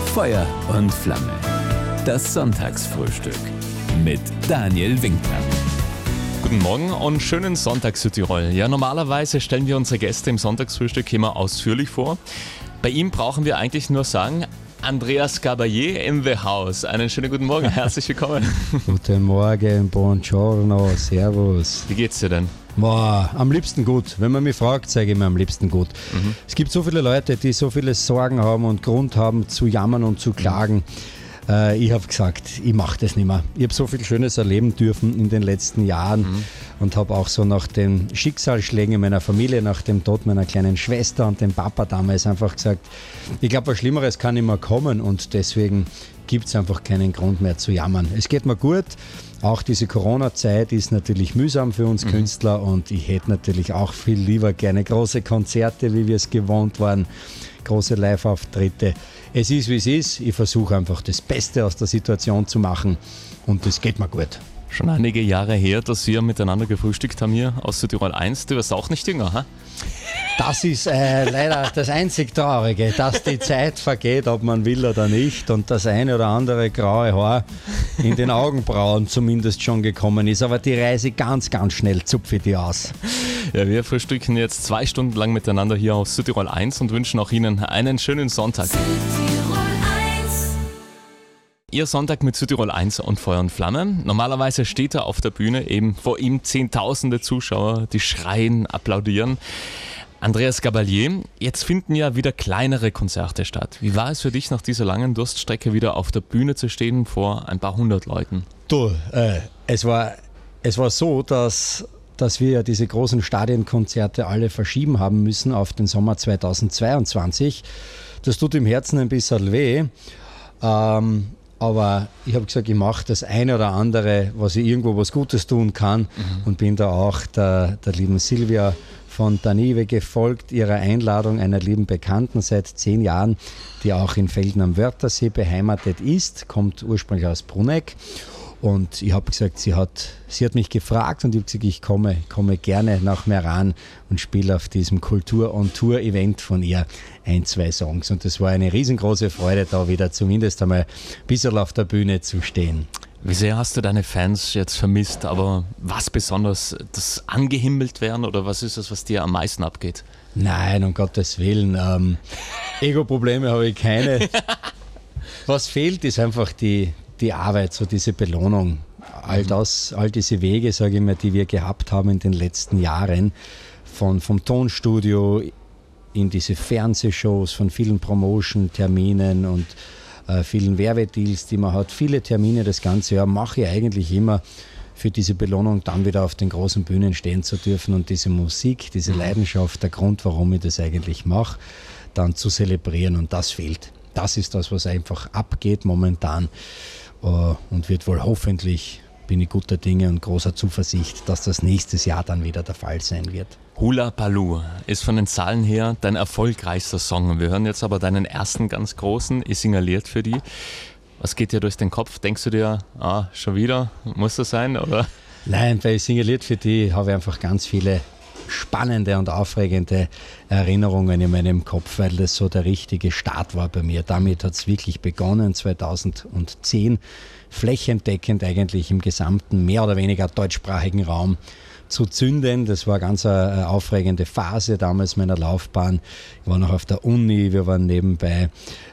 Feuer und Flamme. Das Sonntagsfrühstück mit Daniel Winkler. Guten Morgen und schönen Sonntag Südtirol. Ja, normalerweise stellen wir unsere Gäste im Sonntagsfrühstück immer ausführlich vor. Bei ihm brauchen wir eigentlich nur sagen, Andreas Gabalier in the house. Einen schönen guten Morgen, herzlich willkommen. Guten Morgen, buongiorno, servus. Wie geht's dir denn? Boah, am liebsten gut. Wenn man mich fragt, sage ich mir am liebsten gut. Es gibt so viele Leute, die so viele Sorgen haben und Grund haben zu jammern und zu klagen. Ich habe gesagt, ich mache das nicht mehr. Ich habe so viel Schönes erleben dürfen in den letzten Jahren und habe auch so nach den Schicksalsschlägen in meiner Familie, nach dem Tod meiner kleinen Schwester und dem Papa damals einfach gesagt, ich glaube, was Schlimmeres kann nicht mehr kommen und deswegen gibt es einfach keinen Grund mehr zu jammern. Es geht mir gut. Auch diese Corona-Zeit ist natürlich mühsam für uns Künstler und ich hätte natürlich auch viel lieber gerne große Konzerte, wie wir es gewohnt waren, große Live-Auftritte. Es ist, wie es ist. Ich versuche einfach das Beste aus der Situation zu machen und das geht mir gut. Schon einige Jahre her, dass wir miteinander gefrühstückt haben hier aus Südtirol 1. Du wirst auch nicht jünger, ha? Das ist leider das einzig Traurige, dass die Zeit vergeht, ob man will oder nicht und das eine oder andere graue Haar in den Augenbrauen zumindest schon gekommen ist. Aber die Reise ganz, ganz schnell zupfe ich die aus. Ja, wir frühstücken jetzt 2 Stunden lang miteinander hier aus Südtirol 1 und wünschen auch Ihnen einen schönen Sonntag. Ihr Sonntag mit Südtirol 1 und Feuer und Flamme. Normalerweise steht er auf der Bühne, eben vor ihm Zehntausende Zuschauer, die schreien, applaudieren. Andreas Gabalier, jetzt finden ja wieder kleinere Konzerte statt. Wie war es für dich, nach dieser langen Durststrecke wieder auf der Bühne zu stehen vor ein paar hundert Leuten? Du, es war so, dass wir ja diese großen Stadionkonzerte alle verschieben haben müssen auf den Sommer 2022. Das tut im Herzen ein bisschen weh. Aber ich habe gesagt, ich mache das eine oder andere, was ich irgendwo was Gutes tun kann und bin da auch der lieben Silvia von Danive gefolgt, ihrer Einladung, einer lieben Bekannten seit 10 Jahren, die auch in Velden am Wörthersee beheimatet ist, kommt ursprünglich aus Bruneck. Und ich habe gesagt, sie hat mich gefragt und ich habe gesagt, ich komme gerne nach Meran und spiele auf diesem Kultur-on-Tour-Event von ihr 1-2 Songs. Und das war eine riesengroße Freude, da wieder zumindest einmal ein bisschen auf der Bühne zu stehen. Wie sehr hast du deine Fans jetzt vermisst, aber was besonders, das angehimmelt werden oder was ist das, was dir am meisten abgeht? Nein, um Gottes Willen. Ego-Probleme habe ich keine. Was fehlt, ist einfach die Arbeit, so diese Belohnung. All diese Wege, sage ich mal, die wir gehabt haben in den letzten Jahren, vom Tonstudio in diese Fernsehshows, von vielen Promotion-Terminen und vielen Werbedeals, die man hat, viele Termine das ganze Jahr, mache ich eigentlich immer für diese Belohnung, dann wieder auf den großen Bühnen stehen zu dürfen und diese Musik, diese Leidenschaft, der Grund, warum ich das eigentlich mache, dann zu zelebrieren und das fehlt. Das ist das, was einfach abgeht momentan und wird wohl hoffentlich, bin ich guter Dinge und großer Zuversicht, dass das nächstes Jahr dann wieder der Fall sein wird. Hula Baloo ist von den Zahlen her dein erfolgreichster Song. Wir hören jetzt aber deinen ersten ganz großen, Ich singe ein Lied für die. Was geht dir durch den Kopf? Denkst du dir, schon wieder, muss das sein? Oder? Nein, bei Ich singe ein Lied für die habe ich einfach ganz viele spannende und aufregende Erinnerungen in meinem Kopf, weil das so der richtige Start war bei mir. Damit hat es wirklich begonnen, 2010, flächendeckend eigentlich im gesamten, mehr oder weniger deutschsprachigen Raum zu zünden. Das war eine ganz aufregende Phase damals meiner Laufbahn. Ich war noch auf der Uni, wir waren nebenbei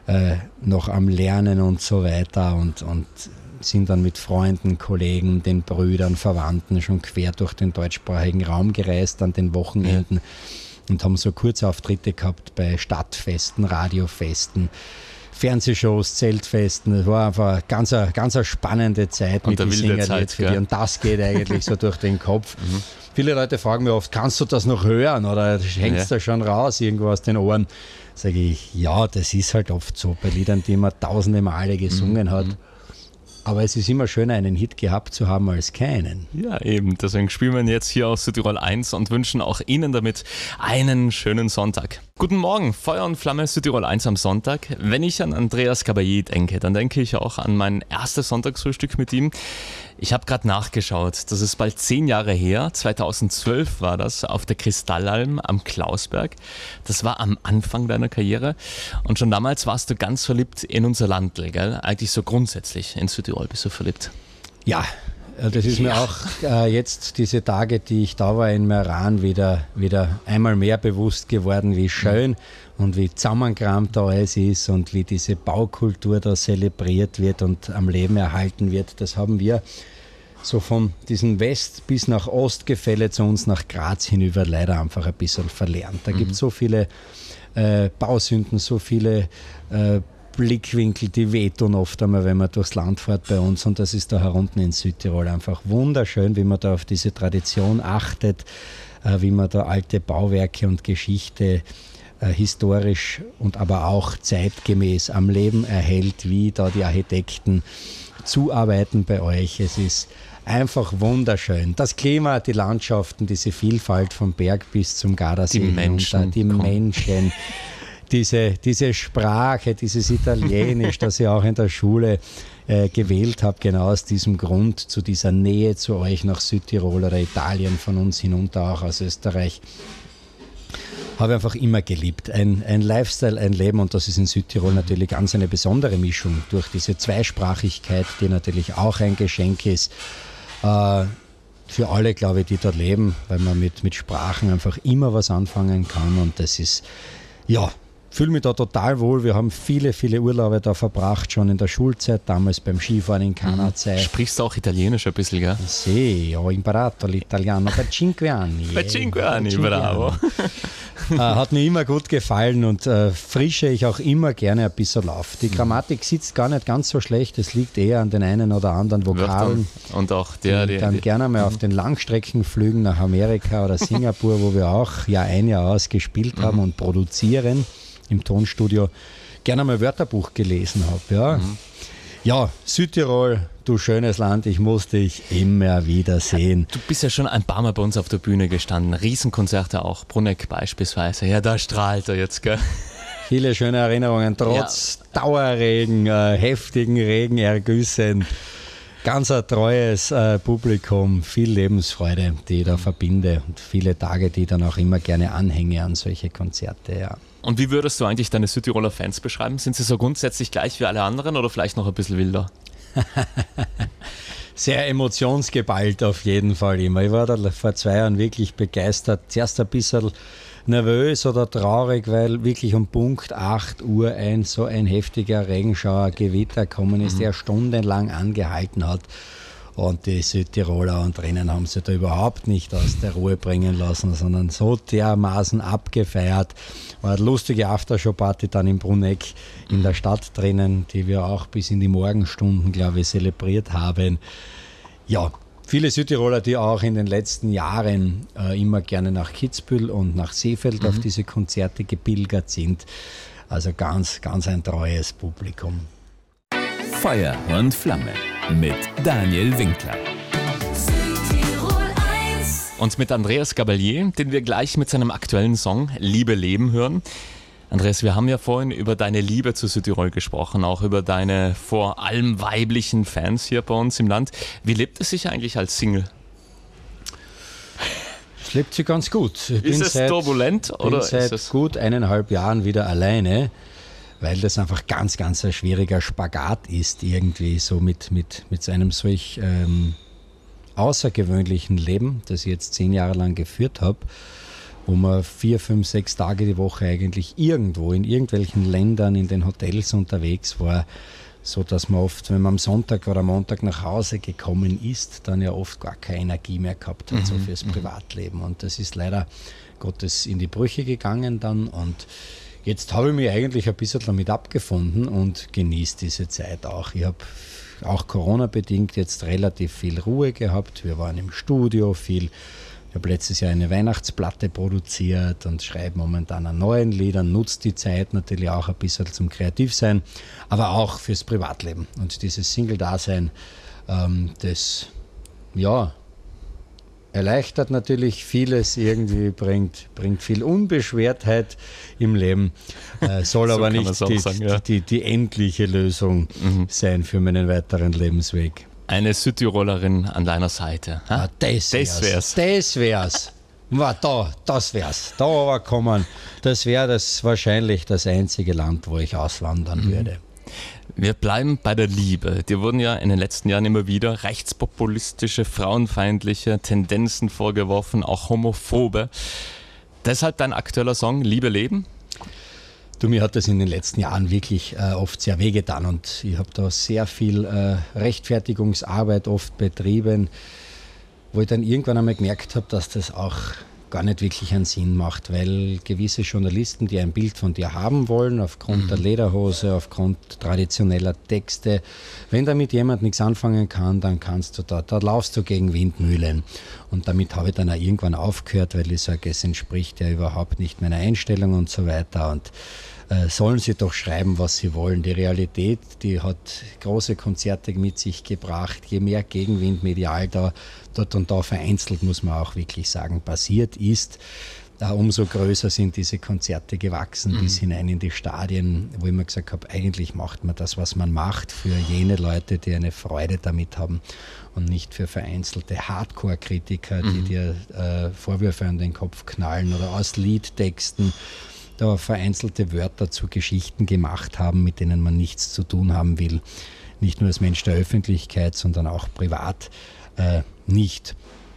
noch am Lernen und so weiter und sind dann mit Freunden, Kollegen, den Brüdern, Verwandten schon quer durch den deutschsprachigen Raum gereist an den Wochenenden und haben so Kurzauftritte gehabt bei Stadtfesten, Radiofesten, Fernsehshows, Zeltfesten. Es war einfach eine ganz spannende Zeit und mit der wilde Zeit, für die. Und das geht eigentlich so durch den Kopf. Viele Leute fragen mich oft, kannst du das noch hören oder hängst da schon raus irgendwo aus den Ohren? Sage ich, ja, das ist halt oft so bei Liedern, die man tausende Male gesungen hat. Aber es ist immer schöner, einen Hit gehabt zu haben als keinen. Ja, eben. Deswegen spielen wir jetzt hier aus Südtirol 1 und wünschen auch Ihnen damit einen schönen Sonntag. Guten Morgen, Feuer und Flamme Südtirol 1 am Sonntag. Wenn ich an Andreas Gabalier denke, dann denke ich auch an mein erstes Sonntagsfrühstück mit ihm. Ich habe gerade nachgeschaut, das ist bald 10 Jahre her, 2012 war das, auf der Kristallalm am Klausberg. Das war am Anfang deiner Karriere und schon damals warst du ganz verliebt in unser Landl, gell? Eigentlich so grundsätzlich in Südtirol bist du verliebt. Ja, das ist mir auch jetzt diese Tage, die ich da war in Meran, wieder einmal mehr bewusst geworden, wie schön und wie zusammengekramt da alles ist und wie diese Baukultur da zelebriert wird und am Leben erhalten wird. Das haben wir so von diesem West- bis nach Ostgefälle zu uns nach Graz hinüber leider einfach ein bisschen verlernt. Da gibt es so viele Bausünden, so viele Blickwinkel, die wehtun oft einmal, wenn man durchs Land fährt bei uns, und das ist da herunten in Südtirol einfach wunderschön, wie man da auf diese Tradition achtet, wie man da alte Bauwerke und Geschichte historisch und aber auch zeitgemäß am Leben erhält, wie da die Architekten zuarbeiten bei euch. Es ist einfach wunderschön. Das Klima, die Landschaften, diese Vielfalt vom Berg bis zum Gardasee hinunter, die Menschen. Diese Sprache, dieses Italienisch, das ich auch in der Schule gewählt habe, genau aus diesem Grund, zu dieser Nähe zu euch nach Südtirol oder Italien, von uns hinunter auch aus Österreich, habe ich einfach immer geliebt. Ein Lifestyle, ein Leben, und das ist in Südtirol natürlich ganz eine besondere Mischung durch diese Zweisprachigkeit, die natürlich auch ein Geschenk ist für alle, glaube ich, die dort leben, weil man mit Sprachen einfach immer was anfangen kann, und das ist, ja, fühle mich da total wohl. Wir haben viele, viele Urlaube da verbracht, schon in der Schulzeit, damals beim Skifahren in Canazei. Sprichst du auch Italienisch ein bisschen, gell? Sì, ho imparato l'italiano per 5 anni. Bei 5 anni, bravo. Hat mir immer gut gefallen, und frische ich auch immer gerne ein bisschen auf. Die Grammatik sitzt gar nicht ganz so schlecht, es liegt eher an den einen oder anderen Vokalen. Und auch die dann gerne mal auf den Langstreckenflügen nach Amerika oder Singapur, wo wir auch Jahr ein, Jahr aus gespielt haben und produzieren im Tonstudio, gerne mal Wörterbuch gelesen habe. Ja. Ja, Südtirol, du schönes Land, ich muss dich immer wieder sehen. Du bist ja schon ein paar Mal bei uns auf der Bühne gestanden, Riesenkonzerte auch, Brunegg beispielsweise. Ja, da strahlt er jetzt, gell? Viele schöne Erinnerungen, trotz Dauerregen, heftigen Regenergüssen. Ganz ein treues Publikum, viel Lebensfreude, die ich da verbinde, und viele Tage, die ich dann auch immer gerne anhänge an solche Konzerte, ja. Und wie würdest du eigentlich deine Südtiroler Fans beschreiben? Sind sie so grundsätzlich gleich wie alle anderen oder vielleicht noch ein bisschen wilder? Sehr emotionsgeballt auf jeden Fall immer. Ich war da vor 2 Jahren wirklich begeistert. Zuerst ein bisschen nervös oder traurig, weil wirklich um Punkt 8 Uhr so ein heftiger Regenschauer, Gewitter gekommen ist, der stundenlang angehalten hat. Und die Südtiroler und drinnen haben sie da überhaupt nicht aus der Ruhe bringen lassen, sondern so dermaßen abgefeiert. War eine lustige Aftershow-Party dann in Brunegg in der Stadt drinnen, die wir auch bis in die Morgenstunden, glaube ich, zelebriert haben. Ja, viele Südtiroler, die auch in den letzten Jahren immer gerne nach Kitzbühel und nach Seefeld auf diese Konzerte gepilgert sind. Also ganz, ganz ein treues Publikum. Feuer und Flamme mit Daniel Winkler. Und mit Andreas Gabalier, den wir gleich mit seinem aktuellen Song Liebe Leben hören. Andreas, wir haben ja vorhin über deine Liebe zu Südtirol gesprochen, auch über deine vor allem weiblichen Fans hier bei uns im Land. Wie lebt es sich eigentlich als Single? Es lebt sich ganz gut. Ist es turbulent oder ist es seit gut 1,5 Jahren wieder alleine, weil das einfach ganz, ganz ein schwieriger Spagat ist, irgendwie so mit einem solch außergewöhnlichen Leben, das ich jetzt 10 Jahre lang geführt habe, wo man 4, 5, 6 Tage die Woche eigentlich irgendwo in irgendwelchen Ländern in den Hotels unterwegs war, so dass man oft, wenn man am Sonntag oder Montag nach Hause gekommen ist, dann ja oft gar keine Energie mehr gehabt hat, so fürs Privatleben. Und das ist leider Gottes in die Brüche gegangen dann, und jetzt habe ich mich eigentlich ein bisschen damit abgefunden und genieße diese Zeit auch. Ich habe auch Corona-bedingt jetzt relativ viel Ruhe gehabt. Wir waren im Studio viel. Ich habe letztes Jahr eine Weihnachtsplatte produziert und schreibe momentan an neuen Liedern, nutze die Zeit natürlich auch ein bisschen zum Kreativsein, aber auch fürs Privatleben. Und dieses Single-Dasein, das ja erleichtert natürlich vieles, irgendwie bringt viel Unbeschwertheit im Leben, soll so aber nicht die endliche Lösung sein für meinen weiteren Lebensweg. Eine Südtirolerin an deiner Seite. Ah, das wär's. Das wär's. Da aber kommen. Das wäre wahrscheinlich das einzige Land, wo ich auswandern würde. Wir bleiben bei der Liebe. Dir wurden ja in den letzten Jahren immer wieder rechtspopulistische, frauenfeindliche Tendenzen vorgeworfen, auch homophobe. Deshalb dein aktueller Song Liebe leben? Du, mir hat das in den letzten Jahren wirklich oft sehr wehgetan und ich habe da sehr viel Rechtfertigungsarbeit oft betrieben, wo ich dann irgendwann einmal gemerkt habe, dass das auch gar nicht wirklich einen Sinn macht, weil gewisse Journalisten, die ein Bild von dir haben wollen, aufgrund der Lederhose, aufgrund traditioneller Texte, wenn damit jemand nichts anfangen kann, dann kannst du da laufst du gegen Windmühlen. Und damit habe ich dann auch irgendwann aufgehört, weil ich sage, es entspricht ja überhaupt nicht meiner Einstellung und so weiter. Und sollen sie doch schreiben, was sie wollen. Die Realität, die hat große Konzerte mit sich gebracht. Je mehr Gegenwind medial dort und da vereinzelt, muss man auch wirklich sagen, passiert ist, umso größer sind diese Konzerte gewachsen, bis hinein in die Stadien, wo ich mir gesagt habe, eigentlich macht man das, was man macht, für jene Leute, die eine Freude damit haben und nicht für vereinzelte Hardcore-Kritiker, die dir Vorwürfe an den Kopf knallen oder aus Liedtexten da vereinzelte Wörter zu Geschichten gemacht haben, mit denen man nichts zu tun haben will. Nicht nur als Mensch der Öffentlichkeit, sondern auch privat nicht.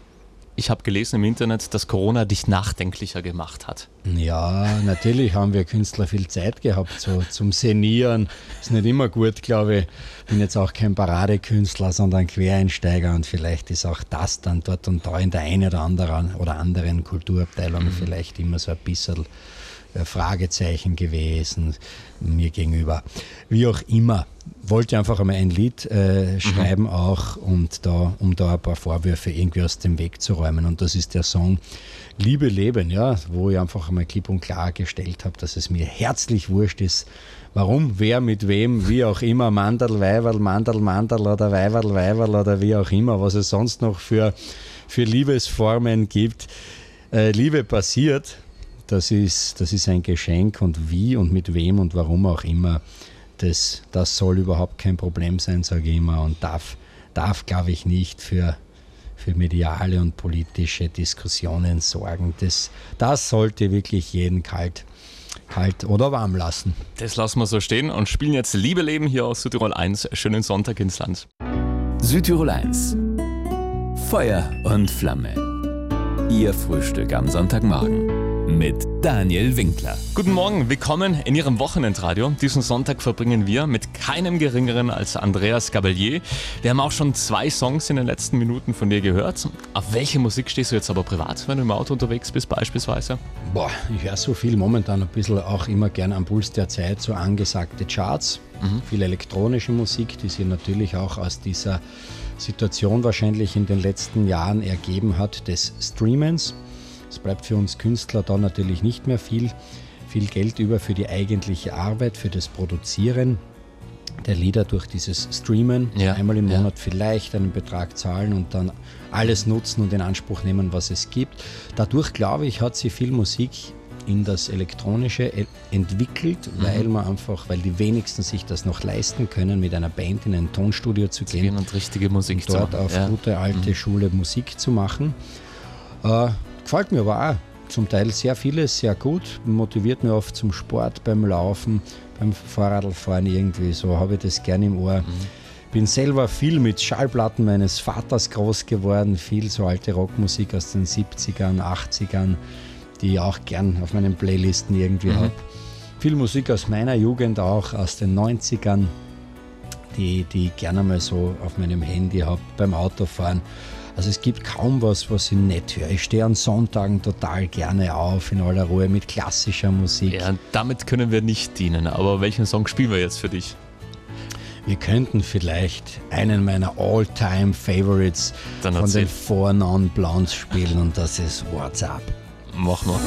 Ich habe gelesen im Internet, dass Corona dich nachdenklicher gemacht hat. Ja, natürlich haben wir Künstler viel Zeit gehabt zum Senieren. Ist nicht immer gut, glaube ich. Bin jetzt auch kein Paradekünstler, sondern Quereinsteiger und vielleicht ist auch das dann dort und da in der einen oder anderen Kulturabteilung vielleicht immer so ein bisschen Fragezeichen gewesen mir gegenüber. Wie auch immer, wollte einfach einmal ein Lied schreiben auch und um da ein paar Vorwürfe irgendwie aus dem Weg zu räumen. Und das ist der Song Liebe leben, ja, wo ich einfach einmal klipp und klar gestellt habe, dass es mir herzlich wurscht ist, warum, wer, mit wem, wie auch immer, Mandel, Weiberl, Mandel oder Weiberl oder wie auch immer, was es sonst noch für Liebesformen gibt. Liebe passiert. Das ist ein Geschenk und wie und mit wem und warum auch immer, das soll überhaupt kein Problem sein, sage ich immer, und darf glaube ich, nicht für mediale und politische Diskussionen sorgen. Das sollte wirklich jeden kalt oder warm lassen. Das lassen wir so stehen und spielen jetzt Liebe leben hier aus Südtirol 1. Schönen Sonntag ins Land. Südtirol 1. Feuer und Flamme. Ihr Frühstück am Sonntagmorgen. Mit Daniel Winkler. Guten Morgen, willkommen in Ihrem Wochenendradio. Diesen Sonntag verbringen wir mit keinem Geringeren als Andreas Gabalier. Wir haben auch schon 2 Songs in den letzten Minuten von dir gehört. Auf welche Musik stehst du jetzt aber privat, wenn du im Auto unterwegs bist beispielsweise? Ich höre so viel momentan ein bisschen auch immer gern am Puls der Zeit, so angesagte Charts. Viel elektronische Musik, die sich natürlich auch aus dieser Situation wahrscheinlich in den letzten Jahren ergeben hat, des Streamens. Es bleibt für uns Künstler da natürlich nicht mehr viel Geld über für die eigentliche Arbeit, für das Produzieren der Lieder durch dieses Streamen. Einmal im Monat vielleicht einen Betrag zahlen und dann alles nutzen und in Anspruch nehmen, was es gibt. Dadurch, glaube ich, hat sich viel Musik in das Elektronische entwickelt, weil die wenigsten sich das noch leisten können, mit einer Band in ein Tonstudio zu gehen und richtige Musik und dort auf gute alte Schule Musik zu machen. Gefällt mir aber auch zum Teil sehr vieles, sehr gut, motiviert mir oft zum Sport, beim Laufen, beim Fahrradfahren irgendwie, so habe ich das gerne im Ohr. Bin selber viel mit Schallplatten meines Vaters groß geworden, viel so alte Rockmusik aus den 70ern, 80ern, die ich auch gern auf meinen Playlisten irgendwie habe. Viel Musik aus meiner Jugend auch, aus den 90ern, die ich gerne mal so auf meinem Handy habe, beim Autofahren. Also es gibt kaum was ich nicht höre. Ich stehe an Sonntagen total gerne auf, in aller Ruhe, mit klassischer Musik. Ja, damit können wir nicht dienen, aber welchen Song spielen wir jetzt für dich? Wir könnten vielleicht einen meiner All-Time-Favorites von den 4 Non-Blondes spielen und das ist What's Up. Mach mal.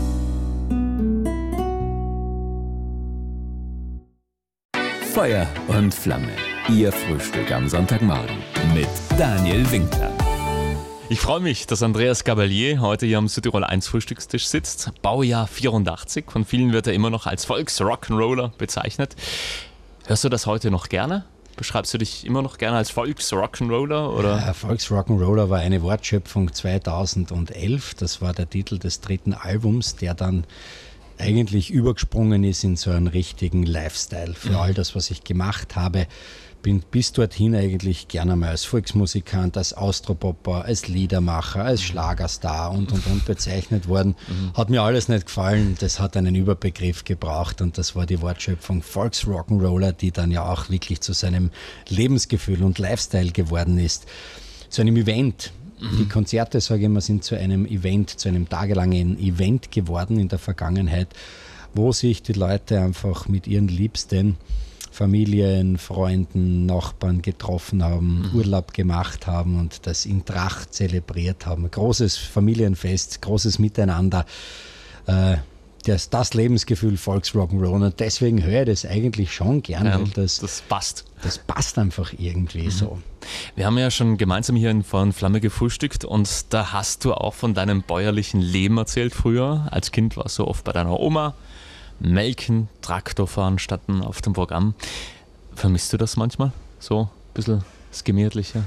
Feuer und Flamme. Ihr Frühstück am Sonntagmorgen mit Daniel Winkler. Ich freue mich, dass Andreas Gabalier heute hier am Südtirol 1 Frühstückstisch sitzt. Baujahr 84, von vielen wird er immer noch als Volks-Rock'n'Roller bezeichnet. Hörst du das heute noch gerne? Beschreibst du dich immer noch gerne als Volks-Rock'n'Roller? Oder? Ja, Volks-Rock'n'Roller war eine Wortschöpfung 2011. Das war der Titel des 3. Albums, der dann eigentlich übergesprungen ist in so einen richtigen Lifestyle. Für all das, was ich gemacht habe, bin bis dorthin eigentlich gerne mal als Volksmusikant, als Austropopper, als Liedermacher, als Schlagerstar und bezeichnet worden. Hat mir alles nicht gefallen, das hat einen Überbegriff gebraucht und das war die Wortschöpfung Volks-Rock'n'Roller, die dann ja auch wirklich zu seinem Lebensgefühl und Lifestyle geworden ist. Zu einem Event. Die Konzerte, sage ich immer, sind zu einem Event, zu einem tagelangen Event geworden in der Vergangenheit, wo sich die Leute einfach mit ihren Liebsten, Familien, Freunden, Nachbarn getroffen haben, Urlaub gemacht haben und das in Tracht zelebriert haben. Großes Familienfest, großes Miteinander. Das Lebensgefühl Volks-Rock'n'Roll und deswegen höre ich das eigentlich schon gerne. Ja, weil das passt. Das passt einfach irgendwie so. Wir haben ja schon gemeinsam hier in Feuer und Flamme gefrühstückt und da hast du auch von deinem bäuerlichen Leben erzählt früher. Als Kind warst du oft bei deiner Oma. Melken, Traktorfahren standen auf dem Programm. Vermisst du das manchmal? So ein bisschen das Gemütliche?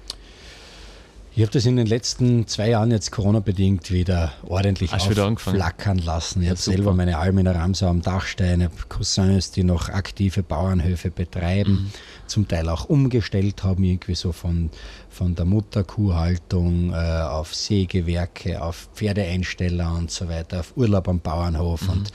Ich habe das in den letzten 2 Jahren jetzt Corona-bedingt wieder ordentlich angefangen? Flackern lassen. Ich Ja, habe selber meine Alm in der Ramsau am Dachstein, ich habe Cousins, die noch aktive Bauernhöfe betreiben, zum Teil auch umgestellt haben, irgendwie so von der Mutterkuhhaltung auf Sägewerke, auf Pferdeeinsteller und so weiter, auf Urlaub am Bauernhof und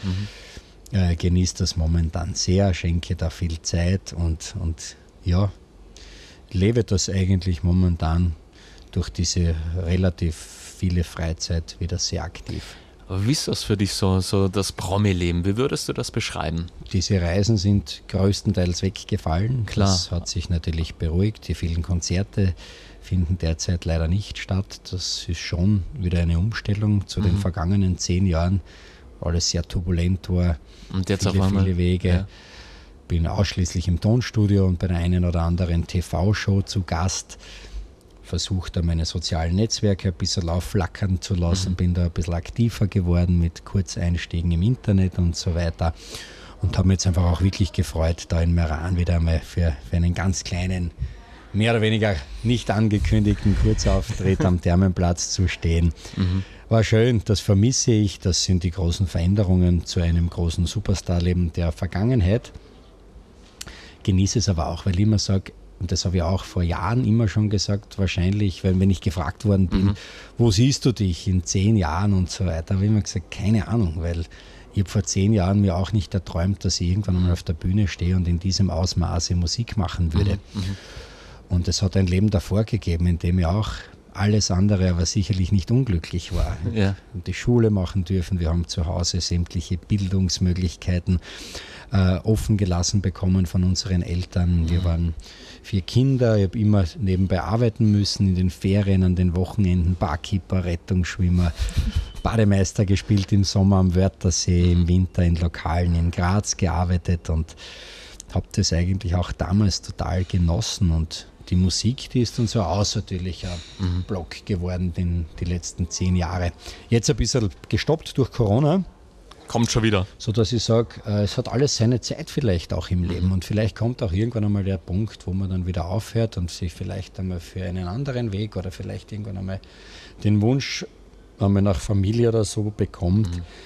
genieße das momentan sehr, schenke da viel Zeit und ja, lebe das eigentlich momentan durch diese relativ viele Freizeit wieder sehr aktiv. Aber wie ist das für dich so das Promi-Leben? Wie würdest du das beschreiben? Diese Reisen sind größtenteils weggefallen. Klar. Das hat sich natürlich beruhigt. Die vielen Konzerte finden derzeit leider nicht statt. Das ist schon wieder eine Umstellung zu den vergangenen 10 Jahren. Alles sehr turbulent war. Und jetzt viele, auf einmal, viele Wege. ja. Bin ausschließlich im Tonstudio und bei der einen oder anderen TV-Show zu Gast. Versucht da meine sozialen Netzwerke ein bisschen aufflackern zu lassen, bin da ein bisschen aktiver geworden mit Kurzeinstiegen im Internet und so weiter und habe mich jetzt einfach auch wirklich gefreut, da in Meran wieder einmal für einen ganz kleinen, mehr oder weniger nicht angekündigten Kurzauftritt am Thermenplatz zu stehen. War schön, das vermisse ich, das sind die großen Veränderungen zu einem großen Superstar-Leben der Vergangenheit. Genieße es aber auch, weil ich immer sage, und das habe ich auch vor Jahren immer schon gesagt, wahrscheinlich, weil wenn ich gefragt worden bin, wo siehst du dich in 10 Jahren und so weiter, habe ich immer gesagt, keine Ahnung, weil ich habe vor 10 Jahren mir auch nicht erträumt, dass ich irgendwann einmal auf der Bühne stehe und in diesem Ausmaße Musik machen würde. Und es hat ein Leben davor gegeben, in dem ich auch alles andere, aber sicherlich nicht unglücklich war. Ja. Die Schule machen dürfen, wir haben zu Hause sämtliche Bildungsmöglichkeiten offen gelassen bekommen von unseren Eltern. Wir waren 4 Kinder, ich habe immer nebenbei arbeiten müssen, in den Ferien, an den Wochenenden, Barkeeper, Rettungsschwimmer, Bademeister gespielt im Sommer am Wörthersee, im Winter in Lokalen in Graz gearbeitet und habe das eigentlich auch damals total genossen und die Musik, die ist dann so ein außertürlicher Block geworden in die letzten 10 Jahre. Jetzt ein bisschen gestoppt durch Corona. Kommt schon wieder. So dass ich sage, es hat alles seine Zeit vielleicht auch im Leben und vielleicht kommt auch irgendwann einmal der Punkt, wo man dann wieder aufhört und sich vielleicht einmal für einen anderen Weg oder vielleicht irgendwann einmal den Wunsch einmal nach Familie oder so bekommt.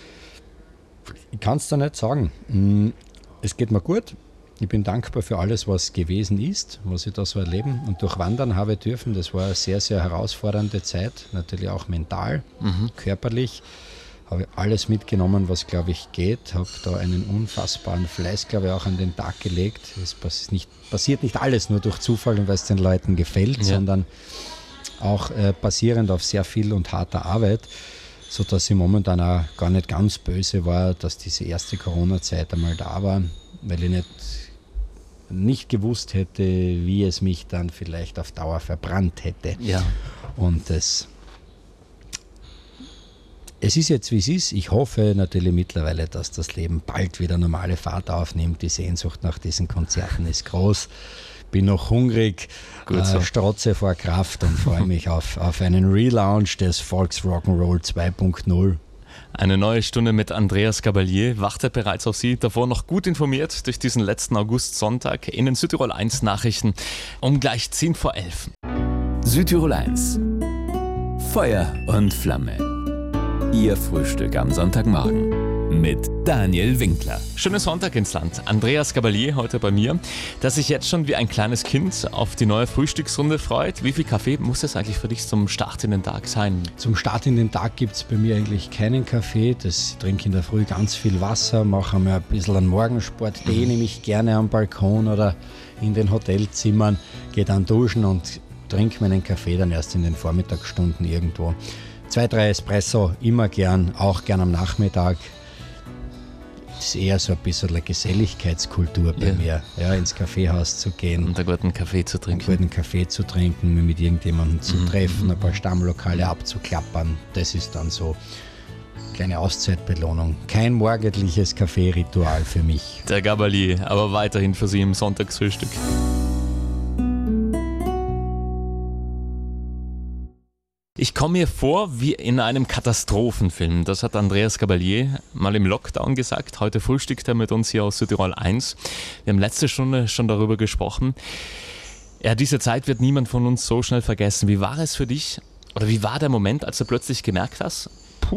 Ich kann es da nicht sagen. Es geht mir gut. Ich bin dankbar für alles, was gewesen ist, was ich da so erleben und durchwandern habe dürfen. Das war eine sehr, sehr herausfordernde Zeit, natürlich auch mental, körperlich. Habe alles mitgenommen, was, glaube ich, geht. Habe da einen unfassbaren Fleiß, glaube ich, auch an den Tag gelegt. Es passiert nicht alles nur durch Zufall und weil es den Leuten gefällt, sondern auch basierend auf sehr viel und harter Arbeit, sodass ich momentan auch gar nicht ganz böse war, dass diese erste Corona-Zeit einmal da war, weil ich nicht gewusst hätte, wie es mich dann vielleicht auf Dauer verbrannt hätte. Ja. Und es ist jetzt, wie es ist. Ich hoffe natürlich mittlerweile, dass das Leben bald wieder normale Fahrt aufnimmt. Die Sehnsucht nach diesen Konzerten ist groß. bin noch hungrig, Gut so. strotze vor Kraft und freue mich auf einen Relaunch des Volksrock'n'Roll 2.0. Eine neue Stunde mit Andreas Gabalier wartet bereits auf Sie. Davor noch gut informiert durch diesen letzten August-Sonntag in den Südtirol 1 Nachrichten um gleich 10 vor 11. Südtirol 1. Feuer und Flamme. Ihr Frühstück am Sonntagmorgen mit Daniel Winkler. Schönen Sonntag ins Land. Andreas Gabalier heute bei mir, das sich jetzt schon wie ein kleines Kind auf die neue Frühstücksrunde freut. Wie viel Kaffee muss es eigentlich für dich zum Start in den Tag sein? Zum Start in den Tag gibt es bei mir eigentlich keinen Kaffee. Ich trinke in der Früh ganz viel Wasser, mache mir ein bisschen einen Morgensport, dehne mich gerne am Balkon oder in den Hotelzimmern, gehe dann duschen und trinke meinen Kaffee dann erst in den Vormittagsstunden irgendwo. 2, 3 Espresso, immer gern, auch gern am Nachmittag. Das ist eher so ein bisschen eine Geselligkeitskultur bei mir, ja, ins Kaffeehaus zu gehen. Und einen guten Kaffee zu trinken. Einen guten Kaffee zu trinken, mich mit irgendjemandem zu treffen, ein paar Stammlokale abzuklappern. Das ist dann so eine kleine Auszeitbelohnung. Kein morgendliches Kaffeeritual für mich. Der Gabalier, aber weiterhin für Sie im Sonntagsfrühstück. Ich komme mir vor wie in einem Katastrophenfilm. Das hat Andreas Gabalier mal im Lockdown gesagt. Heute frühstückt er mit uns hier aus Südtirol 1. Wir haben letzte Stunde schon darüber gesprochen. Ja, diese Zeit wird niemand von uns so schnell vergessen. Wie war es für dich oder wie war der Moment, als du plötzlich gemerkt hast,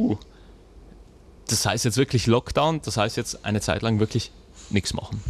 das heißt jetzt wirklich Lockdown, das heißt jetzt eine Zeit lang wirklich nichts machen?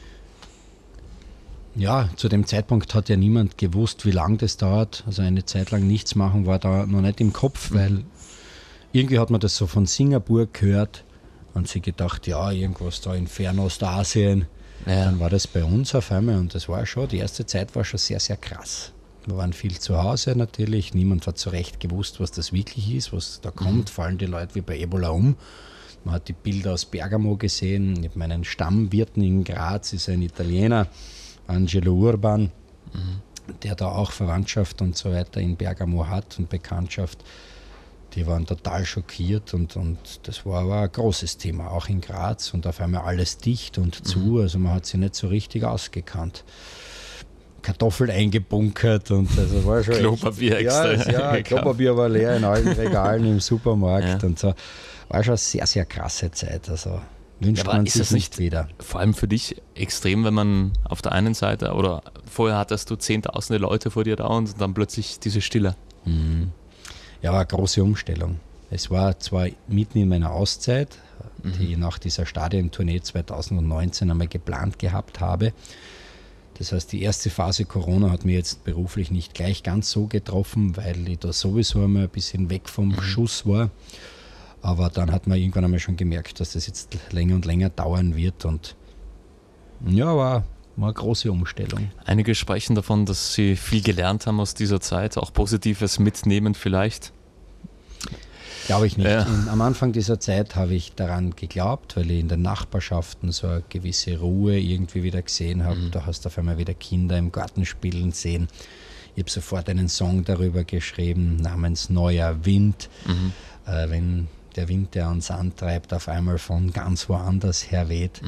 Ja, zu dem Zeitpunkt hat ja niemand gewusst, wie lange das dauert. Also eine Zeit lang nichts machen war da noch nicht im Kopf, weil irgendwie hat man das so von Singapur gehört und sich gedacht, ja, irgendwas da in Fernostasien. Ja. Dann war das bei uns auf einmal und das war schon, die erste Zeit war schon sehr, sehr krass. Wir waren viel zu Hause natürlich, niemand hat so recht gewusst, was das wirklich ist, was da kommt, fallen die Leute wie bei Ebola um. Man hat die Bilder aus Bergamo gesehen, ich habe meinen Stammwirten in Graz, ist ein Italiener, Angelo Urban, der da auch Verwandtschaft und so weiter in Bergamo hat und Bekanntschaft, die waren total schockiert und das war aber ein großes Thema, auch in Graz und auf einmal alles dicht und zu, also man hat sich nicht so richtig ausgekannt. Kartoffeln eingebunkert und also war schon Klopapier extra. Ja, Klopapier war leer in allen Regalen im Supermarkt und so. War schon eine sehr, sehr krasse Zeit, also wünscht man sich nicht wieder. Vor allem für dich extrem, wenn man auf der einen Seite, oder vorher hattest du zehntausende Leute vor dir da und dann plötzlich diese Stille. Ja, war eine große Umstellung. Es war zwar mitten in meiner Auszeit, die ich nach dieser Stadiontournee 2019 einmal geplant gehabt habe. Das heißt, die erste Phase Corona hat mir jetzt beruflich nicht gleich ganz so getroffen, weil ich da sowieso einmal ein bisschen weg vom Schuss war. Aber dann hat man irgendwann einmal schon gemerkt, dass das jetzt länger und länger dauern wird und ja, war eine große Umstellung. Einige sprechen davon, dass sie viel gelernt haben aus dieser Zeit, auch Positives mitnehmen vielleicht. Glaube ich nicht. Ja. Am Anfang dieser Zeit habe ich daran geglaubt, weil ich in den Nachbarschaften so eine gewisse Ruhe irgendwie wieder gesehen habe. Da hast du auf einmal wieder Kinder im Garten spielen sehen. Ich habe sofort einen Song darüber geschrieben, namens Neuer Wind. Wenn der Wind, der uns antreibt, auf einmal von ganz woanders her weht.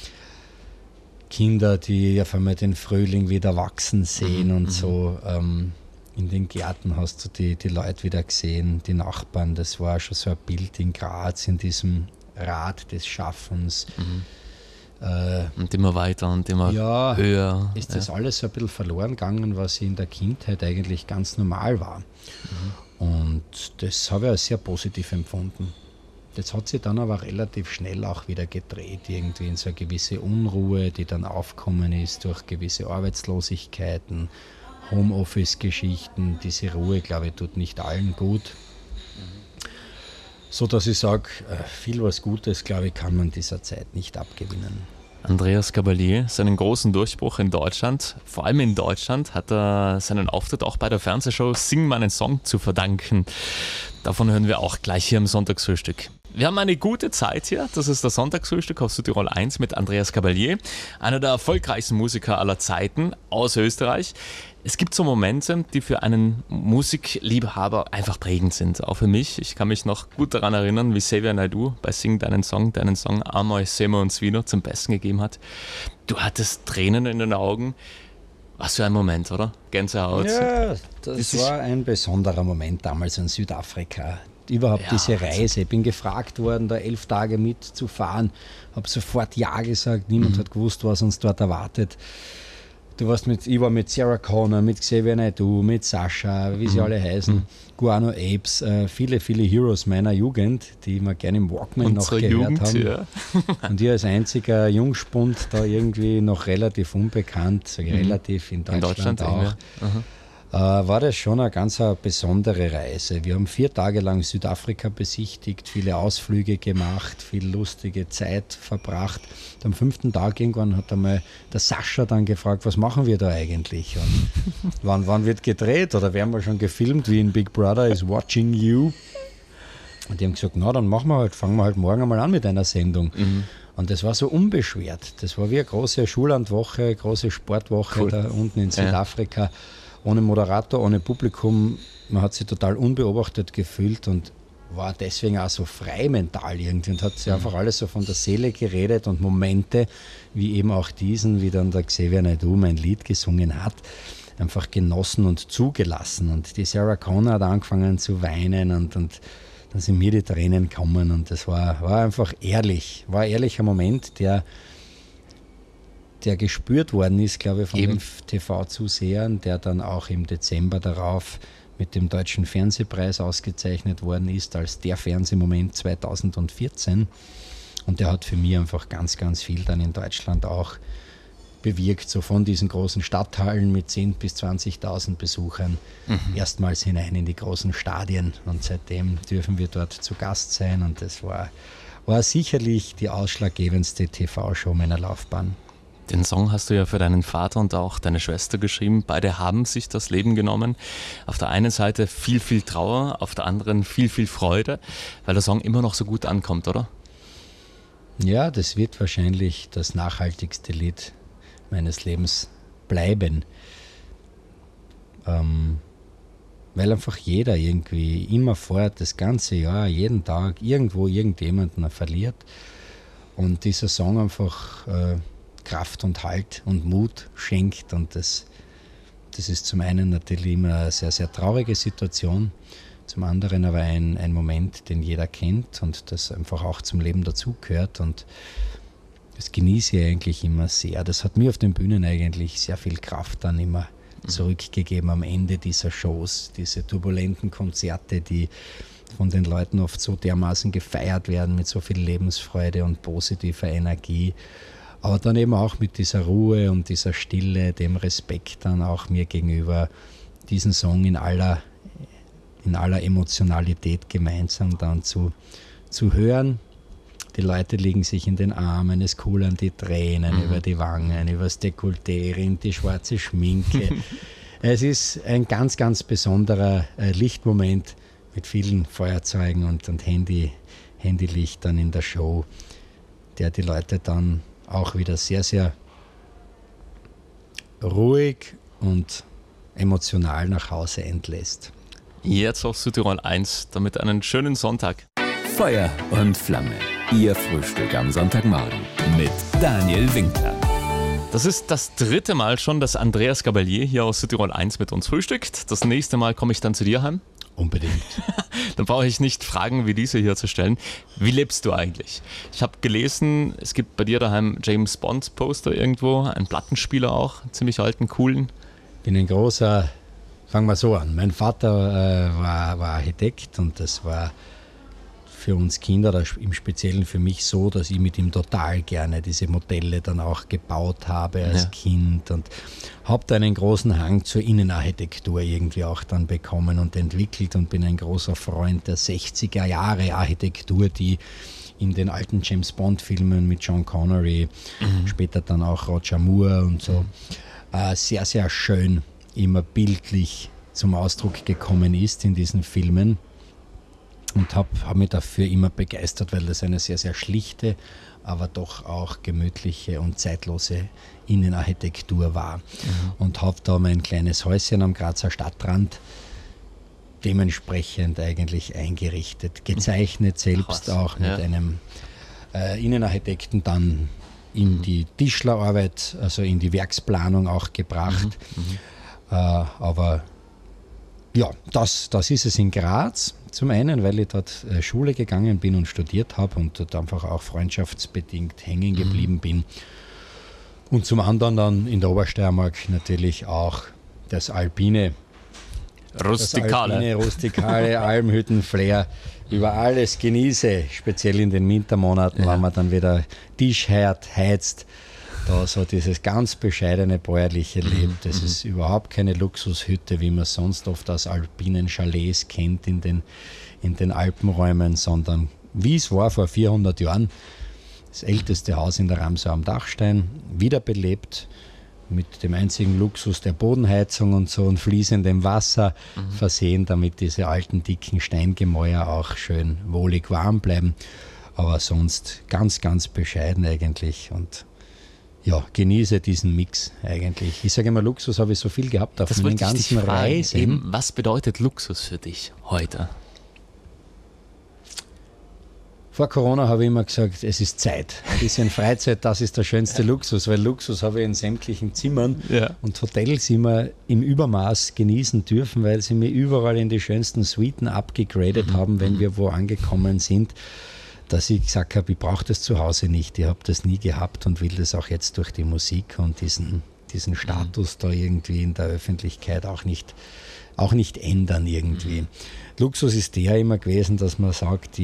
Kinder, die auf einmal den Frühling wieder wachsen sehen und so. In den Gärten hast du die Leute wieder gesehen, die Nachbarn. Das war schon so ein Bild in Graz, in diesem Rad des Schaffens. Und immer weiter und immer höher. Ist das alles so ein bisschen verloren gegangen, was in der Kindheit eigentlich ganz normal war. Und das habe ich als sehr positiv empfunden. Das hat sich dann aber relativ schnell auch wieder gedreht, irgendwie in so eine gewisse Unruhe, die dann aufgekommen ist durch gewisse Arbeitslosigkeiten, Homeoffice-Geschichten. Diese Ruhe, glaube ich, tut nicht allen gut. So dass ich sage, viel was Gutes, glaube ich, kann man dieser Zeit nicht abgewinnen. Andreas Gabalier, seinen großen Durchbruch in Deutschland, vor allem in Deutschland, hat er seinen Auftritt auch bei der Fernsehshow Sing meinen Song zu verdanken. Davon hören wir auch gleich hier im Sonntagsfrühstück. Wir haben eine gute Zeit hier, das ist das Sonntagsfrühstück auf Südtirol 1 mit Andreas Gabalier, einer der erfolgreichsten Musiker aller Zeiten aus Österreich. Es gibt so Momente, die für einen Musikliebhaber einfach prägend sind, auch für mich. Ich kann mich noch gut daran erinnern, wie Xavier Naidoo bei Sing deinen Song einmal sehen wir uns wieder zum Besten gegeben hat. Du hattest Tränen in den Augen. Was für ein Moment, oder? Gänsehaut. Ja, das war ein besonderer Moment damals in Südafrika. Überhaupt diese Reise. Ich bin gefragt worden, da 11 Tage mitzufahren. Habe sofort Ja gesagt. Niemand hat gewusst, was uns dort erwartet. Ich war mit Sarah Connor, mit Xavier Naidoo, mit Sascha, wie sie alle heißen, Guano Apes, viele, viele Heroes meiner Jugend, die wir gerne im Walkman noch gehört haben. Ja. Und ich als einziger Jungspund da irgendwie noch relativ unbekannt, sage ich relativ, in Deutschland auch. War das schon eine ganz besondere Reise. Wir haben 4 Tage lang Südafrika besichtigt, viele Ausflüge gemacht, viel lustige Zeit verbracht. Und am 5. Tag irgendwann hat einmal der Sascha dann gefragt, was machen wir da eigentlich? Und wann wird gedreht oder werden wir schon gefilmt, wie in Big Brother is watching you? Und die haben gesagt, na dann fangen wir halt morgen einmal an mit einer Sendung. Und das war so unbeschwert. Das war wie eine große Schullandwoche, große Sportwoche da unten in Südafrika. Ohne Moderator, ohne Publikum, man hat sich total unbeobachtet gefühlt und war deswegen auch so frei mental irgendwie und hat sich einfach alles so von der Seele geredet und Momente, wie eben auch diesen, wie dann der Xavier Naidoo mein Lied gesungen hat, einfach genossen und zugelassen. Und die Sarah Connor hat angefangen zu weinen und dann sind mir die Tränen gekommen und das war einfach ehrlich, war ein ehrlicher Moment, der gespürt worden ist, glaube ich, von den TV-Zusehern, der dann auch im Dezember darauf mit dem Deutschen Fernsehpreis ausgezeichnet worden ist, als der Fernsehmoment 2014. Und der hat für mich einfach ganz, ganz viel dann in Deutschland auch bewirkt, so von diesen großen Stadthallen mit 10.000 bis 20.000 Besuchern erstmals hinein in die großen Stadien. Und seitdem dürfen wir dort zu Gast sein und das war sicherlich die ausschlaggebendste TV-Show meiner Laufbahn. Den Song hast du ja für deinen Vater und auch deine Schwester geschrieben. Beide haben sich das Leben genommen. Auf der einen Seite viel, viel Trauer, auf der anderen viel, viel Freude, weil der Song immer noch so gut ankommt, oder? Ja, das wird wahrscheinlich das nachhaltigste Lied meines Lebens bleiben. Weil einfach jeder irgendwie immerfort das ganze Jahr, jeden Tag irgendwo irgendjemanden verliert. Und dieser Song einfach Kraft und Halt und Mut schenkt und das ist zum einen natürlich immer eine sehr, sehr traurige Situation, zum anderen aber ein Moment, den jeder kennt und das einfach auch zum Leben dazugehört und das genieße ich eigentlich immer sehr. Das hat mir auf den Bühnen eigentlich sehr viel Kraft dann immer zurückgegeben am Ende dieser Shows, diese turbulenten Konzerte, die von den Leuten oft so dermaßen gefeiert werden mit so viel Lebensfreude und positiver Energie. Aber dann eben auch mit dieser Ruhe und dieser Stille, dem Respekt dann auch mir gegenüber, diesen Song in aller Emotionalität gemeinsam dann zu hören. Die Leute liegen sich in den Armen, es kullern die Tränen über die Wangen, über das Dekolleté, rinnt die schwarze Schminke. Es ist ein ganz, ganz besonderer Lichtmoment mit vielen Feuerzeugen und Handylichtern in der Show, der die Leute dann auch wieder sehr, sehr ruhig und emotional nach Hause entlässt. Jetzt auf Südtirol 1, damit einen schönen Sonntag. Feuer und Flamme, Ihr Frühstück am Sonntagmorgen mit Daniel Winkler. Das ist das 3. Mal schon, dass Andreas Gabalier hier aus Südtirol 1 mit uns frühstückt. Das nächste Mal komme ich dann zu dir heim. Unbedingt. Dann brauche ich nicht Fragen wie diese hier zu stellen. Wie lebst du eigentlich? Ich habe gelesen, es gibt bei dir daheim James Bond Poster irgendwo, einen Plattenspieler auch, einen ziemlich alten, coolen. Ich bin ein großer, fangen wir so an, mein Vater war Architekt und das war für uns Kinder, oder im Speziellen für mich so, dass ich mit ihm total gerne diese Modelle dann auch gebaut habe als Kind und habe einen großen Hang zur Innenarchitektur irgendwie auch dann bekommen und entwickelt und bin ein großer Freund der 60er Jahre Architektur, die in den alten James Bond Filmen mit Sean Connery, später dann auch Roger Moore und so, sehr, sehr schön immer bildlich zum Ausdruck gekommen ist in diesen Filmen. Und habe mich dafür immer begeistert, weil das eine sehr, sehr schlichte, aber doch auch gemütliche und zeitlose Innenarchitektur war. Und habe da mein kleines Häuschen am Grazer Stadtrand dementsprechend eigentlich eingerichtet, gezeichnet selbst auch mit einem Innenarchitekten dann in die Tischlerarbeit, also in die Werksplanung auch gebracht. Aber ja, das ist es in Graz. Zum einen, weil ich dort Schule gegangen bin und studiert habe und dort einfach auch freundschaftsbedingt hängen geblieben bin. Und zum anderen dann in der Obersteiermark natürlich auch das alpine rustikale Almhütten-Flair über alles genieße, speziell in den Wintermonaten, wenn man dann wieder Tischherd heizt. Da so dieses ganz bescheidene bäuerliche Leben, das ist überhaupt keine Luxushütte, wie man sonst oft aus alpinen Chalets kennt in den Alpenräumen, sondern wie es war vor 400 Jahren, das älteste Haus in der Ramsau am Dachstein, wiederbelebt, mit dem einzigen Luxus der Bodenheizung und so und fließendem Wasser versehen, damit diese alten, dicken Steingemäuer auch schön wohlig warm bleiben. Aber sonst ganz, ganz bescheiden eigentlich und ja, genieße diesen Mix eigentlich. Ich sage immer, Luxus habe ich so viel gehabt auf meinen ganzen Reisen. Eben, was bedeutet Luxus für dich heute? Vor Corona habe ich immer gesagt, es ist Zeit. Ein bisschen Freizeit, das ist der schönste Luxus, weil Luxus habe ich in sämtlichen Zimmern und Hotels immer im Übermaß genießen dürfen, weil sie mir überall in die schönsten Suiten abgegradet haben, wenn wir wo angekommen sind, dass ich gesagt habe, ich brauche das zu Hause nicht. Ich habe das nie gehabt und will das auch jetzt durch die Musik und diesen Status da irgendwie in der Öffentlichkeit auch nicht ändern irgendwie. Luxus ist der immer gewesen, dass man sagt,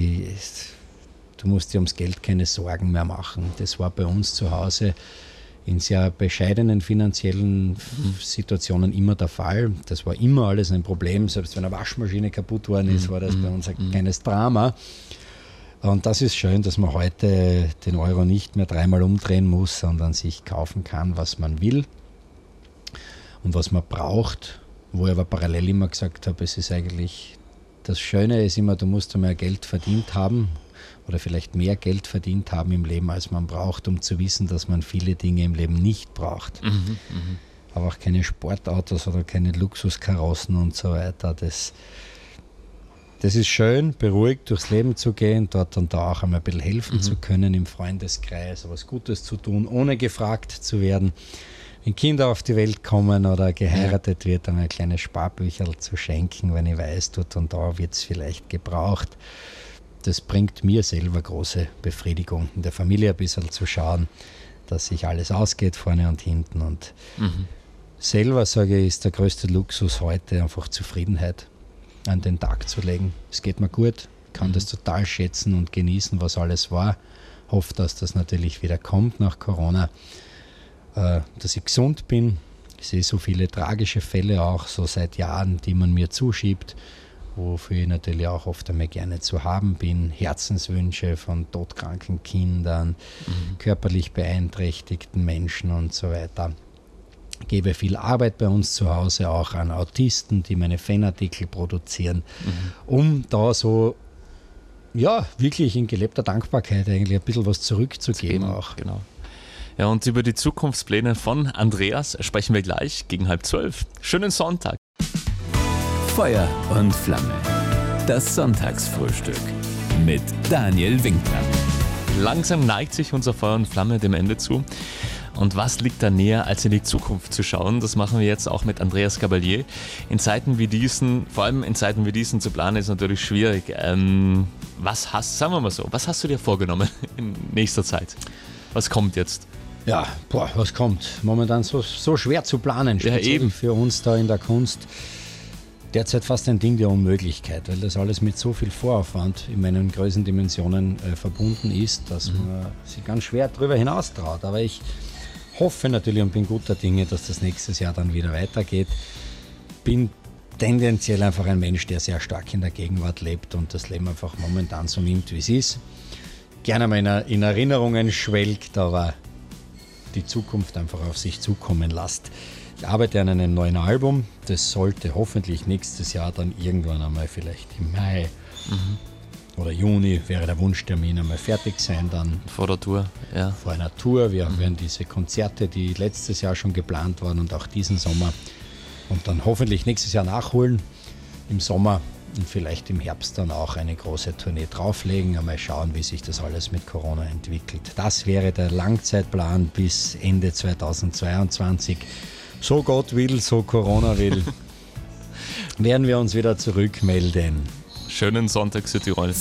du musst dir ums Geld keine Sorgen mehr machen. Das war bei uns zu Hause in sehr bescheidenen finanziellen Situationen immer der Fall. Das war immer alles ein Problem. Selbst wenn eine Waschmaschine kaputt worden ist, war das bei uns ein kleines Drama. Und das ist schön, dass man heute den Euro nicht mehr dreimal umdrehen muss, sondern sich kaufen kann, was man will und was man braucht. Wo ich aber parallel immer gesagt habe, es ist eigentlich, das Schöne ist immer, du musst mehr Geld verdient haben oder vielleicht mehr Geld verdient haben im Leben, als man braucht, um zu wissen, dass man viele Dinge im Leben nicht braucht. Aber auch keine Sportautos oder keine Luxuskarossen und so weiter. Das ist schön, beruhigt durchs Leben zu gehen, dort und da auch einmal ein bisschen helfen zu können im Freundeskreis, was Gutes zu tun, ohne gefragt zu werden. Wenn Kinder auf die Welt kommen oder geheiratet wird, dann ein kleines Sparbücherl zu schenken, wenn ich weiß, dort und da wird es vielleicht gebraucht. Das bringt mir selber große Befriedigung, in der Familie ein bisschen zu schauen, dass sich alles ausgeht, vorne und hinten. Und selber, sage ich, ist der größte Luxus heute einfach Zufriedenheit an den Tag zu legen. Es geht mir gut, kann das total schätzen und genießen, was alles war. Hoffe, dass das natürlich wieder kommt nach Corona, dass ich gesund bin. Ich sehe so viele tragische Fälle auch so seit Jahren, die man mir zuschiebt, wofür ich natürlich auch oft einmal gerne zu haben bin. Herzenswünsche von todkranken Kindern, körperlich beeinträchtigten Menschen und so weiter. Ich gebe viel Arbeit bei uns zu Hause auch an Autisten, die meine Fanartikel produzieren, um da so, ja, wirklich in gelebter Dankbarkeit eigentlich ein bisschen was zurückzugeben auch. Genau. Ja, und über die Zukunftspläne von Andreas sprechen wir gleich gegen 11:30. Schönen Sonntag. Feuer und Flamme. Das Sonntagsfrühstück mit Daniel Winkler. Langsam neigt sich unser Feuer und Flamme dem Ende zu. Und was liegt da näher, als in die Zukunft zu schauen? Das machen wir jetzt auch mit Andreas Gabalier. In Zeiten wie diesen, vor allem in Zeiten wie diesen zu planen, ist natürlich schwierig. Sagen wir mal so, was hast du dir vorgenommen in nächster Zeit? Was kommt jetzt? Ja, was kommt? Momentan so schwer zu planen, speziell für uns da in der Kunst. Derzeit fast ein Ding der Unmöglichkeit, weil das alles mit so viel Voraufwand in meinen Größendimensionen verbunden ist, dass man sich ganz schwer darüber hinaus traut. Aber ich hoffe natürlich und bin guter Dinge, dass das nächstes Jahr dann wieder weitergeht. Bin tendenziell einfach ein Mensch, der sehr stark in der Gegenwart lebt und das Leben einfach momentan so nimmt, wie es ist. Gerne mal in Erinnerungen schwelgt, aber die Zukunft einfach auf sich zukommen lässt. Ich arbeite an einem neuen Album, das sollte hoffentlich nächstes Jahr dann irgendwann einmal vielleicht im Mai oder Juni wäre der Wunschtermin einmal fertig sein dann. Vor der Tour, ja. Vor einer Tour, wir werden diese Konzerte, die letztes Jahr schon geplant waren und auch diesen Sommer und dann hoffentlich nächstes Jahr nachholen im Sommer und vielleicht im Herbst dann auch eine große Tournee drauflegen. Einmal schauen, wie sich das alles mit Corona entwickelt. Das wäre der Langzeitplan bis Ende 2022. So Gott will, so Corona will, werden wir uns wieder zurückmelden. Schönen Sonntag, Südtirol.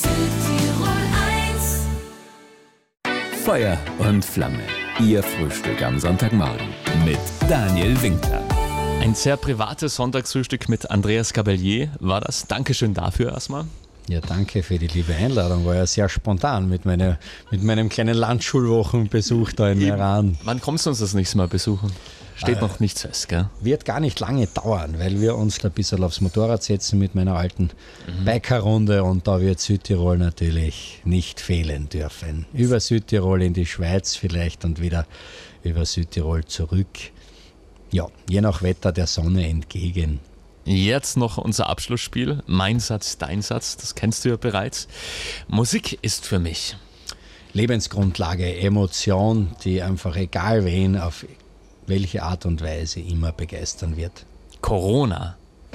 Feuer und Flamme. Ihr Frühstück am Sonntagmorgen mit Daniel Winkler. Ein sehr privates Sonntagsfrühstück mit Andreas Gabalier war das. Dankeschön dafür erstmal. Ja, danke für die liebe Einladung. War ja sehr spontan mit meinem kleinen Landschulwochenbesuch da in Meran. Wann kommst du uns das nächste Mal besuchen? Steht noch nichts fest, gell? Wird gar nicht lange dauern, weil wir uns da ein bisschen aufs Motorrad setzen mit meiner alten Bikerrunde und da wird Südtirol natürlich nicht fehlen dürfen. Über Südtirol in die Schweiz vielleicht und wieder über Südtirol zurück. Ja, je nach Wetter der Sonne entgegen. Jetzt noch unser Abschlussspiel. Mein Satz, dein Satz, das kennst du ja bereits. Musik ist für mich Lebensgrundlage, Emotion, die einfach egal wen auf welche Art und Weise immer begeistern wird. Corona.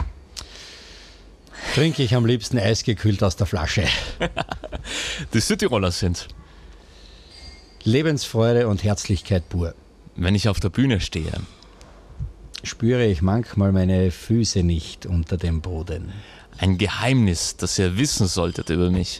Trinke ich am liebsten eisgekühlt aus der Flasche. Die Südtiroler sind, Lebensfreude und Herzlichkeit pur. wenn ich auf der Bühne stehe, Spüre ich manchmal meine Füße nicht unter dem Boden. ein Geheimnis, das ihr wissen solltet über mich.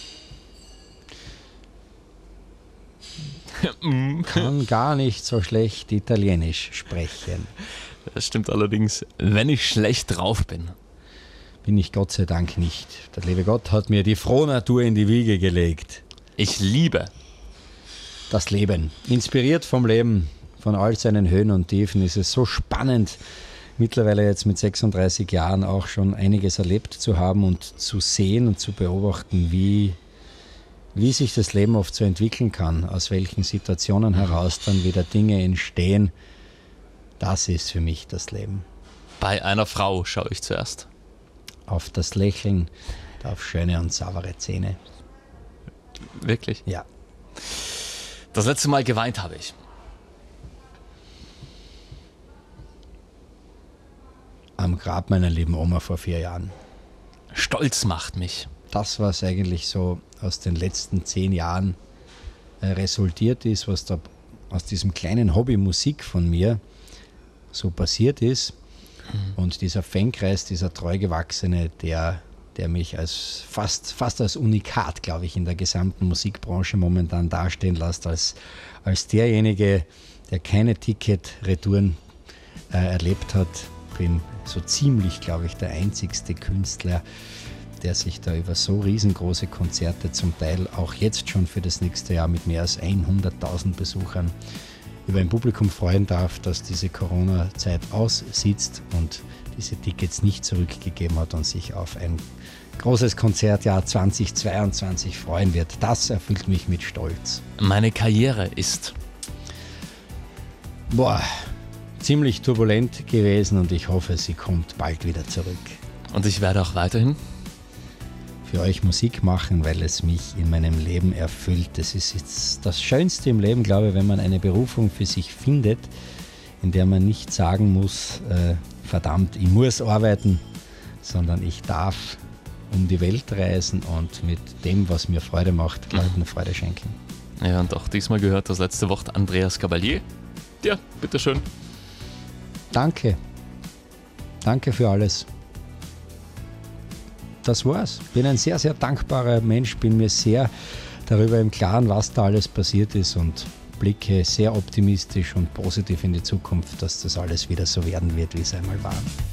Kann gar nicht so schlecht Italienisch sprechen. Das stimmt allerdings, wenn ich schlecht drauf bin. Bin ich Gott sei Dank nicht. Der liebe Gott hat mir die Frohnatur in die Wiege gelegt. Ich liebe. Das Leben. Inspiriert vom Leben, von all seinen Höhen und Tiefen, ist es so spannend, mittlerweile jetzt mit 36 Jahren auch schon einiges erlebt zu haben und zu sehen und zu beobachten, wie sich das Leben oft so entwickeln kann, aus welchen Situationen heraus dann wieder Dinge entstehen. Das ist für mich das Leben. Bei einer Frau schaue ich zuerst. Auf das Lächeln, auf schöne und saubere Zähne. Wirklich? Ja. Das letzte Mal geweint habe ich. Am Grab meiner lieben Oma vor 4 Jahren. Stolz macht mich. Das, was eigentlich so aus den letzten 10 Jahren resultiert ist, was da aus diesem kleinen Hobby Musik von mir so passiert ist. Und dieser Fankreis, dieser Treugewachsene, der mich als fast als Unikat, glaube ich, in der gesamten Musikbranche momentan dastehen lässt, als derjenige, der keine Ticket-Retouren erlebt hat. Bin so ziemlich, glaube ich, der einzigste Künstler, der sich da über so riesengroße Konzerte, zum Teil auch jetzt schon für das nächste Jahr mit mehr als 100.000 Besuchern, über ein Publikum freuen darf, das diese Corona-Zeit aussitzt und diese Tickets nicht zurückgegeben hat und sich auf ein großes Konzertjahr 2022 freuen wird. Das erfüllt mich mit Stolz. Meine Karriere ist ziemlich turbulent gewesen und ich hoffe, sie kommt bald wieder zurück. und ich werde auch weiterhin Für euch Musik machen, weil es mich in meinem Leben erfüllt. Das ist jetzt das Schönste im Leben, glaube ich, wenn man eine Berufung für sich findet, in der man nicht sagen muss, verdammt, ich muss arbeiten, sondern ich darf um die Welt reisen und mit dem, was mir Freude macht, Leuten Freude schenken. Ja, und auch diesmal gehört das letzte Wort Andreas Gabalier. Ja, bitteschön. Danke. Danke für alles. Das war's. Bin ein sehr, sehr dankbarer Mensch, bin mir sehr darüber im Klaren, was da alles passiert ist und blicke sehr optimistisch und positiv in die Zukunft, dass das alles wieder so werden wird, wie es einmal war.